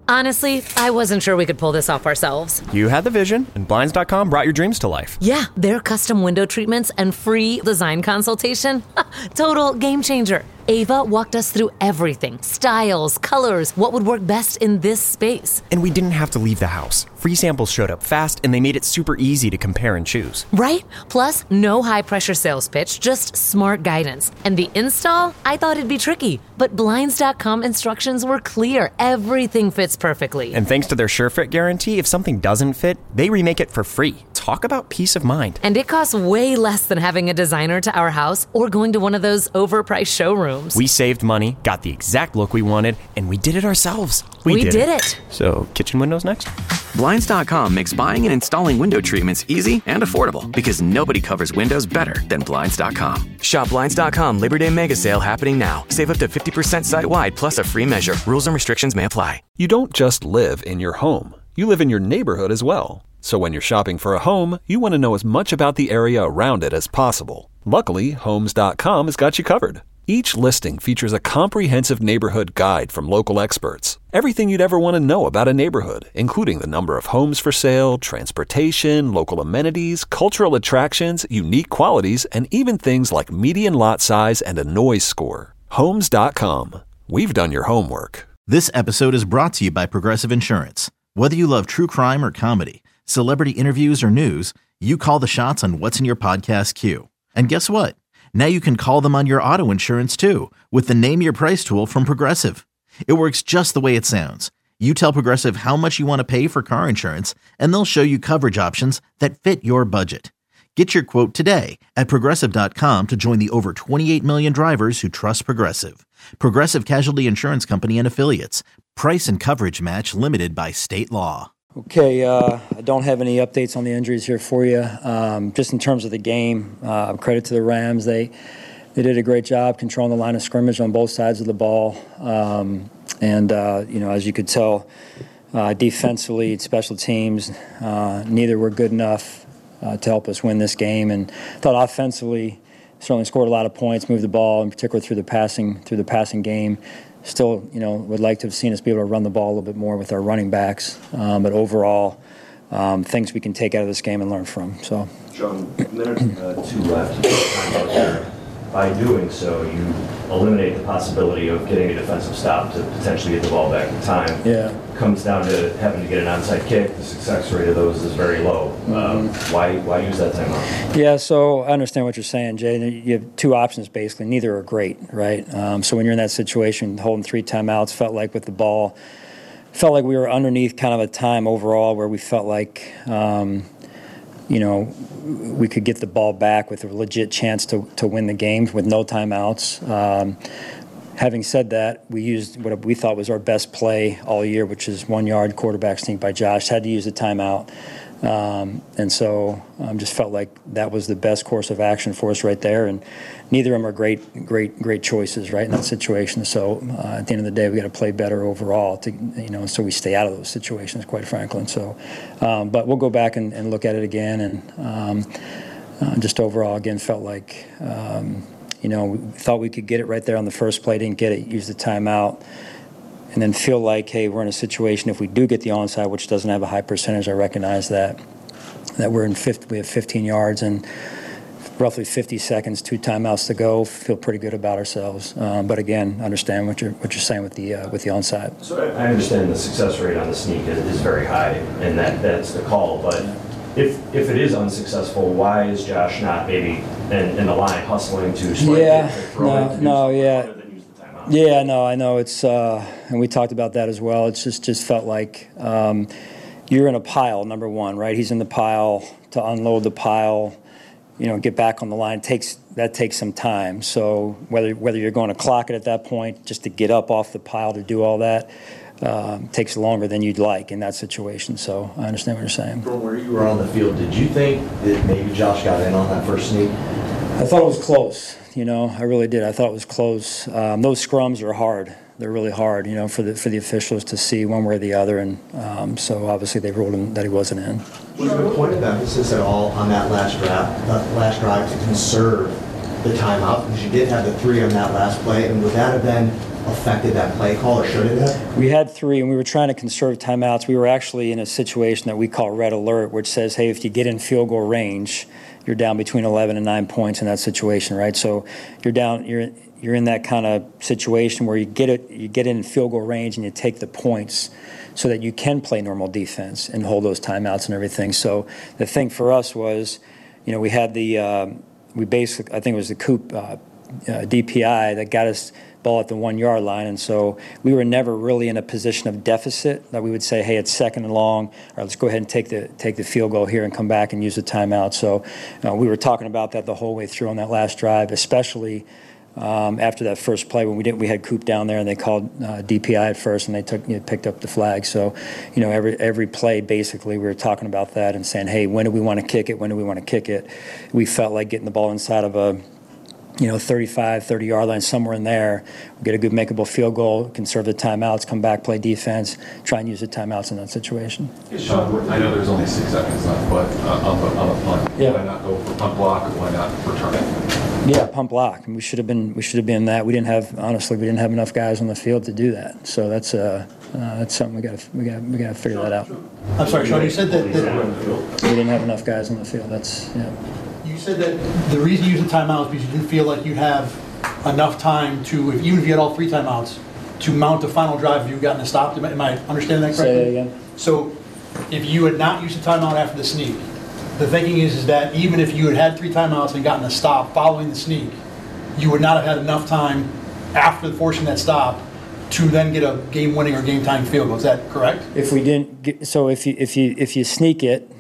Honestly, I wasn't sure we could pull this off ourselves. You had the vision, and Blinds.com brought your dreams to life. Yeah, their custom window treatments and free design consultation. Total game changer. Ava walked us through everything. Styles, colors, what would work best in this space. And we didn't have to leave the house. Free samples showed up fast, and they made it super easy to compare and choose. Right? Plus, no high-pressure sales pitch, just smart guidance. And the install? I thought it'd be tricky. But Blinds.com instructions were clear. Everything fits perfectly. And thanks to their SureFit guarantee, if something doesn't fit, they remake it for free. Talk about peace of mind. And it costs way less than having a designer to our house or going to one of those overpriced showrooms. We saved money, got the exact look we wanted, and we did it ourselves. We did it. So, kitchen windows next? Blinds.com makes buying and installing window treatments easy and affordable because nobody covers windows better than Blinds.com. Shop Blinds.com Labor Day Mega Sale happening now. Save up to 50% site-wide plus a free measure. Rules and restrictions may apply. You don't just live in your home. You live in your neighborhood as well. So when you're shopping for a home, you want to know as much about the area around it as possible. Luckily, Homes.com has got you covered. Each listing features a comprehensive neighborhood guide from local experts. Everything you'd ever want to know about a neighborhood, including the number of homes for sale, transportation, local amenities, cultural attractions, unique qualities, and even things like median lot size and a noise score. Homes.com. We've done your homework. This episode is brought to you by Progressive Insurance. Whether you love true crime or comedy, celebrity interviews or news, you call the shots on what's in your podcast queue. And guess what? Now you can call them on your auto insurance too with the Name Your Price tool from Progressive. It works just the way it sounds. You tell Progressive how much you want to pay for car insurance, and they'll show you coverage options that fit your budget. Get your quote today at Progressive.com to join the over 28 million drivers who trust Progressive. Progressive Casualty Insurance Company and Affiliates. Price and coverage match limited by state law. Okay, I don't have any updates on the injuries here for you. Just in terms of the game, credit to the Rams. They did a great job controlling the line of scrimmage on both sides of the ball. As you could tell, defensively, special teams, neither were good enough to help us win this game. And I thought offensively, certainly scored a lot of points, moved the ball, in particular through the passing game. Still, would like to have seen us be able to run the ball a little bit more with our running backs. But overall, things we can take out of this game and learn from. So, John, minute 2 left. Time out there. By doing so, you eliminate the possibility of getting a defensive stop to potentially get the ball back in time. Yeah. Comes down to having to get an onside kick. The success rate of those is very low. Why use that timeout? Yeah, so I understand what you're saying, Jay. You have two options, basically. Neither are great, right? So when you're in that situation, holding 3 timeouts, felt like with the ball, felt like we were underneath kind of a time overall where we felt like, we could get the ball back with a legit chance to win the game with no timeouts. Having said that, we used what we thought was our best play all year, which is 1-yard quarterback sneak by Josh. Had to use the timeout. And so just felt like that was the best course of action for us right there. And neither of them are great choices, right, in that situation. So at the end of the day, we got to play better overall so we stay out of those situations, quite frankly. And so, but we'll go back and look at it again. And just overall, again, felt like, we thought we could get it right there on the first play, didn't get it, used the timeout. And then feel like, hey, we're in a situation if we do get the onside, which doesn't have a high percentage, I recognize that we're in we have 15 yards and roughly 50 seconds, 2 timeouts to go. Feel pretty good about ourselves. But again, understand what you're saying with the onside. So I understand the success rate on the sneak is very high, and that's the call. But if it is unsuccessful, why is Josh not maybe in the line hustling to slightly Yeah, no, I know it's, and we talked about that as well. It's just felt like you're in a pile, number one, right? He's in the pile. To unload the pile, get back on the line that takes some time. So whether you're going to clock it at that point, just to get up off the pile to do all that, takes longer than you'd like in that situation. So I understand what you're saying. From where you were on the field, did you think that maybe Josh got in on that first sneak? I thought it was close. I really did. I thought it was close. Those scrums are hard. They're really hard, for the officials to see one way or the other, and so obviously they ruled him that he wasn't in. Was there a point of emphasis at all on that last drive to conserve the timeout, because you did have the 3 on that last play, and would that have been affected that play call, or should it have? We had 3, and we were trying to conserve timeouts. We were actually in a situation that we call red alert, which says, hey, if you get in field goal range, you're down between 11 and 9 points in that situation, right? So you're in that kind of situation where you get in field goal range and you take the points so that you can play normal defense and hold those timeouts and everything. So the thing for us was, we had we basically, I think it was the Coop DPI that got us ball at the 1 yard line, and so we were never really in a position of deficit that we would say, hey, it's 2nd and long, all right, let's go ahead and take the field goal here and come back and use the timeout. So we were talking about that the whole way through on that last drive, especially after that first play when we had Coop down there and they called DPI at first and they picked up the flag. So every play basically we were talking about that and saying, hey, when do we want to kick it? When do we want to kick it? We felt like getting the ball inside of a 35, 30-yard line, somewhere in there. We get a good makeable field goal, conserve the timeouts, come back, play defense, try and use the timeouts in that situation. Hey, Sean, I know there's only 6 seconds left, but on the punt, why not go for punt block, or why not return it? Yeah, punt block. We should have been that. We didn't have enough guys on the field to do that. So that's something we got to figure that out. I'm sorry, Sean. You said that we didn't have enough guys on the field. You said that the reason you used the timeout is because you didn't feel like you'd have enough time to, even if you had all 3 timeouts, to mount the final drive if you'd gotten a stop. Am I understanding that correctly? Say that again. So if you had not used the timeout after the sneak, the thinking is that even if you had 3 timeouts and gotten a stop following the sneak, you would not have had enough time after forcing that stop to then get a game-winning or game-tying field goal. Is that correct? If we didn't, if you sneak it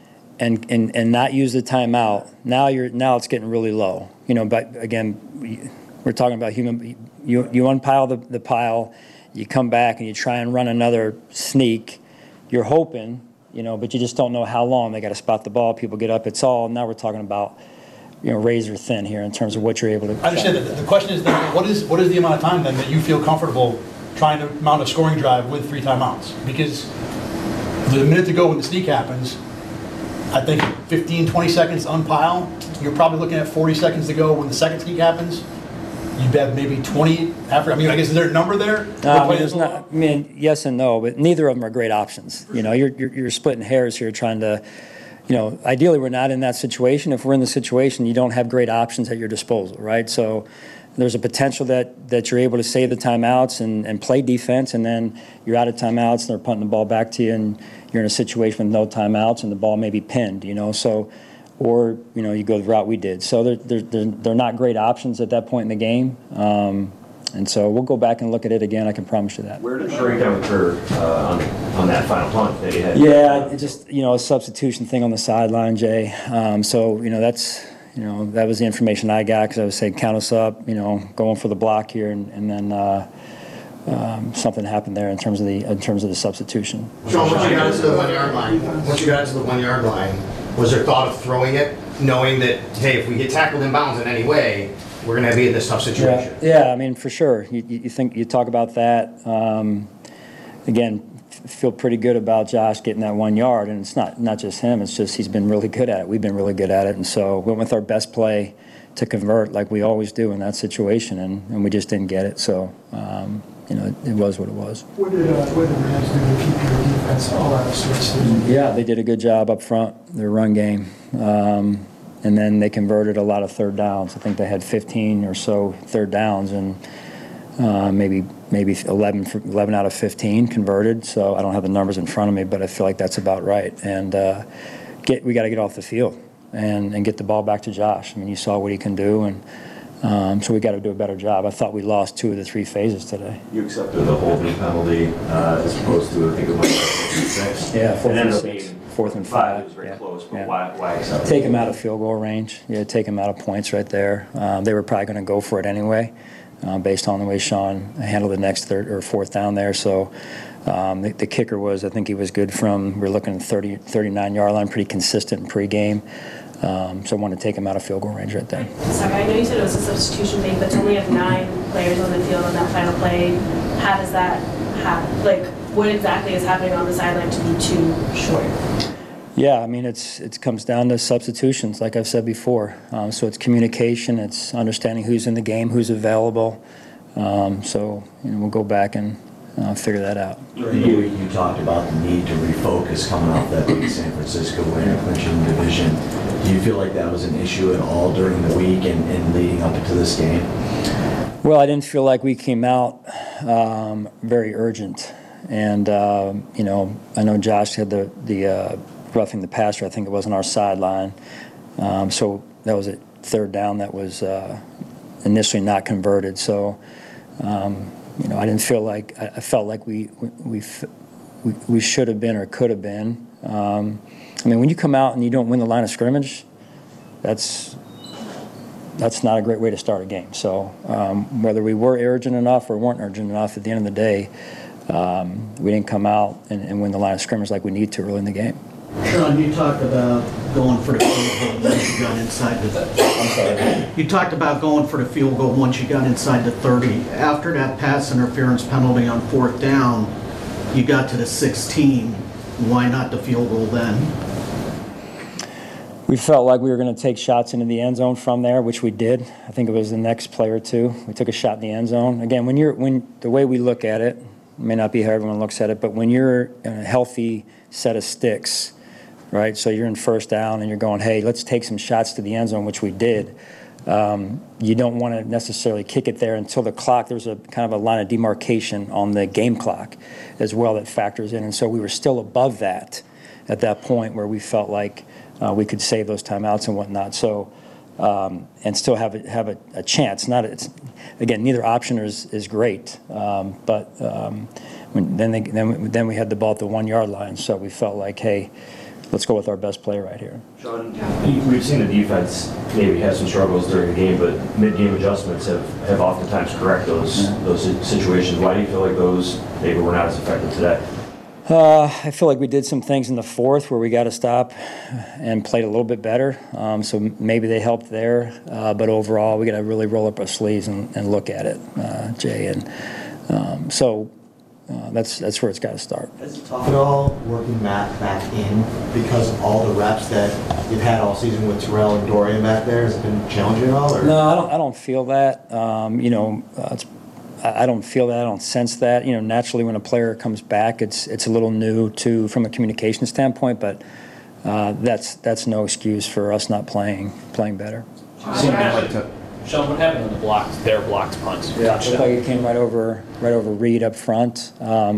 and not use the timeout, now it's getting really low. But again, we're talking about human. You unpile the pile, you come back and you try and run another sneak. You're hoping, but you just don't know how long. They got to spot the ball. People get up. Now we're talking about, razor thin here in terms of what you're able to. I understand that. The question is then, what is the amount of time then that you feel comfortable trying to mount a scoring drive with 3 timeouts? Because the minute to go when the sneak happens, I think 15, 20 seconds to unpile. You're probably looking at 40 seconds to go when the second sneak happens. You'd have maybe 20 after. I guess is there a number there? There's not. Yes and no, but neither of them are great options. You're splitting hairs here, trying to. Ideally, we're not in that situation. If we're in the situation, you don't have great options at your disposal, right? So there's a potential that you're able to save the timeouts and play defense, and then you're out of timeouts and they're punting the ball back to you, and you're in a situation with no timeouts and the ball may be pinned, So, or you go the route we did. So they're not great options at that point in the game, and so we'll go back and look at it again. I can promise you that. Where did the breakdown occur on that final punt that you had? Yeah, it just a substitution thing on the sideline, Jay. So that's. That was the information I got because I was saying, count us up, going for the block here, and then something happened there in terms of the substitution. Sean, once you got into the 1 yard line, was there thought of throwing it, knowing that, hey, if we get tackled in bounds in any way, we're going to be in this tough situation? Yeah, for sure. You talk about that. Again, feel pretty good about Josh getting that 1 yard, and it's not just him. It's just he's been really good at it. We've been really good at it, and so we went with our best play to convert like we always do in that situation, and we just didn't get it. So it was what it was. What did the Rams do to keep your defense all out of sorts? Yeah, they did a good job up front, their run game, and then they converted a lot of third downs. I think they had 15 or so third downs, and maybe 11 out of 15 converted. So I don't have the numbers in front of me, but I feel like that's about right. And we got to get off the field and get the ball back to Josh. You saw what he can do, and so we got to do a better job. I thought we lost 2 of the 3 phases today. You accepted the holding penalty as opposed to, I think it was 6. Yeah, 4th and 5. It was very close, but why accept it? Take him out of field goal range. Yeah, take him out of points right there. They were probably going to go for it anyway. Based on the way Sean handled the next 3rd or 4th down there. So the kicker was, I think he was good from, we're looking at 39-yard line, pretty consistent in pregame. So I wanted to take him out of field goal range right there. Sorry, I know you said it was a substitution thing, but to only have 9 players on the field on that final play, how does that happen? What exactly is happening on the sideline to be too short? Yeah, it comes down to substitutions, like I've said before. So it's communication, it's understanding who's in the game, who's available. So we'll go back and figure that out. During the week, you talked about the need to refocus coming off that big San Francisco win and clinching the division. Do you feel like that was an issue at all during the week and leading up to this game? Well, I didn't feel like we came out very urgent. And, I know Josh had the roughing the passer, I think it was on our sideline. So that was a third down that was initially not converted. So, I didn't feel like, I felt like we should have been or could have been. When you come out and you don't win the line of scrimmage, that's not a great way to start a game. So whether we were urgent enough or weren't urgent enough, at the end of the day, we didn't come out and win the line of scrimmage like we need to early in the game. Sean, you talked about going for the field goal once you got inside the. You talked about going for the field goal once you got inside the 30. After that pass interference penalty on 4th down, you got to the 16. Why not the field goal then? We felt like we were going to take shots into the end zone from there, which we did. I think it was the next play or two. We took a shot in the end zone. Again, when the way we look at it, may not be how everyone looks at it, but when you're in a healthy set of sticks, right? So you're in 1st down and you're going, hey, let's take some shots to the end zone, which we did. You don't want to necessarily kick it there until the clock. There's a kind of a line of demarcation on the game clock as well that factors in. And so we were still above that at that point where we felt like we could save those timeouts and whatnot. So and still have a chance. Again, neither option is great. But then we had the ball at the 1 yard line. So we felt like, hey, let's go with our best play right here. Sean, we've seen the defense maybe have some struggles during the game, but mid-game adjustments have oftentimes correct those situations. Why do you feel like those maybe were not as effective today? I feel like we did some things in the 4th where we got to stop and played a little bit better. So maybe they helped there. But overall, we got to really roll up our sleeves and look at it, Jay. And that's where it's got to start. Has it tough at all working Matt back in because of all the reps that you've had all season with Terrell and Dorian back there? Has it been challenging at all? Or? No, I don't feel that. I don't feel that. I don't sense that. Naturally, when a player comes back, it's a little new from a communication standpoint, but that's no excuse for us not playing better. Sean, what happened on the blocks? Their blocks punts. Yeah, it looked like it came right over Reed up front.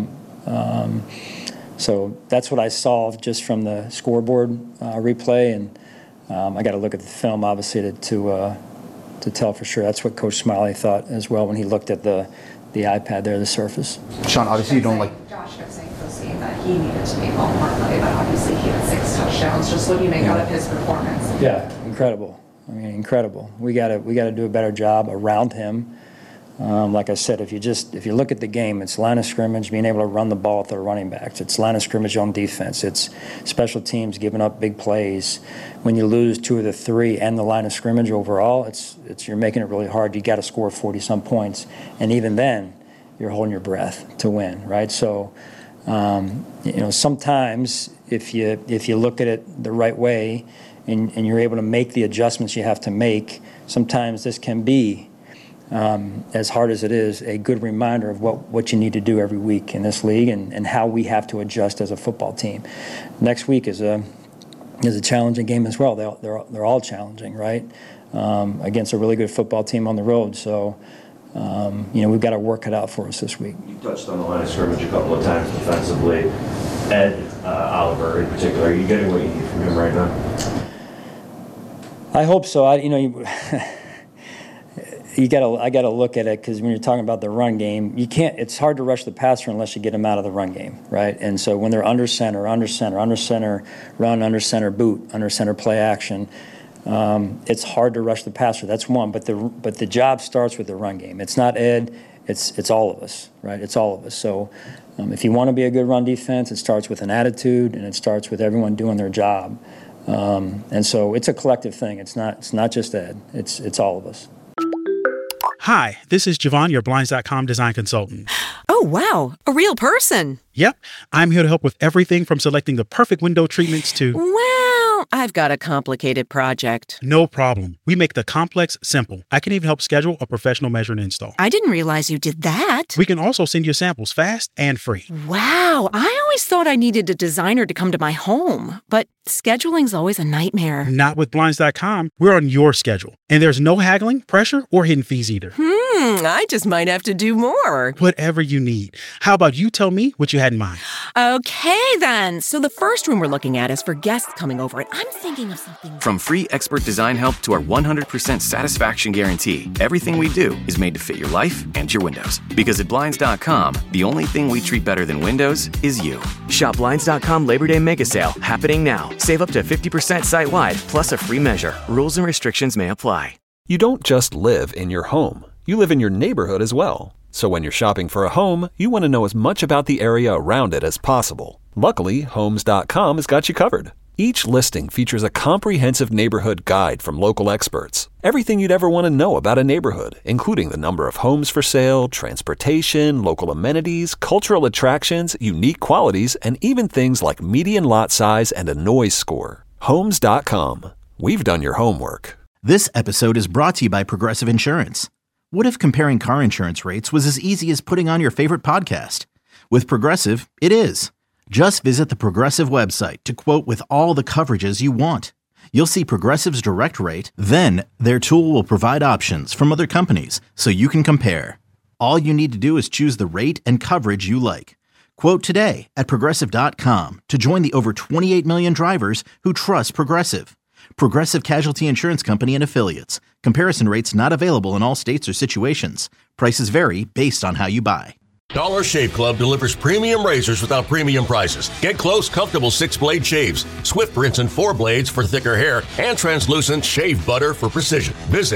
So that's what I saw just from the scoreboard replay, and I got to look at the film obviously to tell for sure. That's what Coach Smiley thought as well when he looked at the iPad there, the surface. Sean, obviously you don't like. Josh kept saying for the game that he needed to be more play, but obviously he had 6 touchdowns. Just what do you make out of his performance? Yeah, incredible. Incredible. We got to do a better job around him. Like I said, if you look at the game, it's line of scrimmage, being able to run the ball with their running backs. It's line of scrimmage on defense. It's special teams giving up big plays. When you lose 2 of the 3 and the line of scrimmage overall, it's you're making it really hard. You got to score 40-some points, and even then, you're holding your breath to win, right? So, sometimes if you look at it the right way, and you're able to make the adjustments you have to make, sometimes this can be. As hard as it is, a good reminder of what you need to do every week in this league and how we have to adjust as a football team. Next week is a challenging game as well. They're all challenging, right? Against a really good football team on the road. So, we've got to work it out for us this week. You touched on the line of scrimmage a couple of times defensively. Ed Oliver in particular, are you getting what you need from him right now? I hope so. I gotta look at it because when you're talking about the run game, you can't. It's hard to rush the passer unless you get them out of the run game, right? And so when they're under center, run, under center boot, under center play action, it's hard to rush the passer. That's one. But the job starts with the run game. It's not Ed. It's all of us, right? It's all of us. So if you want to be a good run defense, it starts with an attitude and it starts with everyone doing their job. And so it's a collective thing. It's not just Ed. It's all of us. Hi, this is Javon, your Blinds.com design consultant. Oh, wow. A real person. Yep. I'm here to help with everything from selecting the perfect window treatments to... Wow. I've got a complicated project. No problem. We make the complex simple. I can even help schedule a professional measure and install. I didn't realize you did that. We can also send you samples fast and free. Wow, I always thought I needed a designer to come to my home, but scheduling's always a nightmare. Not with Blinds.com. We're on your schedule, and there's no haggling, pressure, or hidden fees either. I just might have to do more. Whatever you need. How about you tell me what you had in mind? Okay, then. So the first room we're looking at is for guests coming over, and I'm thinking of something. From free expert design help to our 100% satisfaction guarantee, everything we do is made to fit your life and your windows. Because at Blinds.com, the only thing we treat better than windows is you. Shop Blinds.com Labor Day Mega Sale happening now. Save up to 50% site-wide, plus a free measure. Rules and restrictions may apply. You don't just live in your home. You live in your neighborhood as well. So when you're shopping for a home, you want to know as much about the area around it as possible. Luckily, Homes.com has got you covered. Each listing features a comprehensive neighborhood guide from local experts. Everything you'd ever want to know about a neighborhood, including the number of homes for sale, transportation, local amenities, cultural attractions, unique qualities, and even things like median lot size and a noise score. Homes.com. We've done your homework. This episode is brought to you by Progressive Insurance. What if comparing car insurance rates was as easy as putting on your favorite podcast? With Progressive, it is. Just visit the Progressive website to quote with all the coverages you want. You'll see Progressive's direct rate, then their tool will provide options from other companies so you can compare. All you need to do is choose the rate and coverage you like. Quote today at Progressive.com to join the over 28 million drivers who trust Progressive. Progressive Casualty Insurance Company and Affiliates. Comparison rates not available in all states or situations. Prices vary based on how you buy. Dollar Shave Club delivers premium razors without premium prices. Get close, comfortable 6-blade shaves, swift rinse and 4 blades for thicker hair, and translucent shave butter for precision. Visit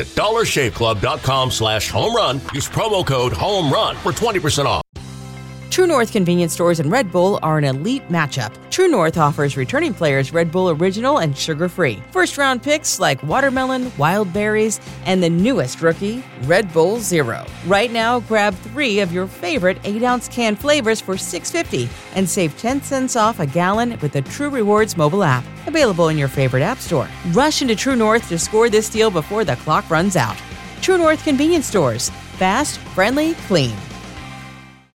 dollarshaveclub.com/homerun. Use promo code HOMERUN for 20% off. True North Convenience Stores and Red Bull are an elite matchup. True North offers returning players Red Bull Original and sugar-free. First-round picks like watermelon, wild berries, and the newest rookie, Red Bull Zero. Right now, grab 3 of your favorite 8-ounce can flavors for $6.50 and save 10 cents off a gallon with the True Rewards mobile app. Available in your favorite app store. Rush into True North to score this deal before the clock runs out. True North Convenience Stores. Fast, friendly, clean.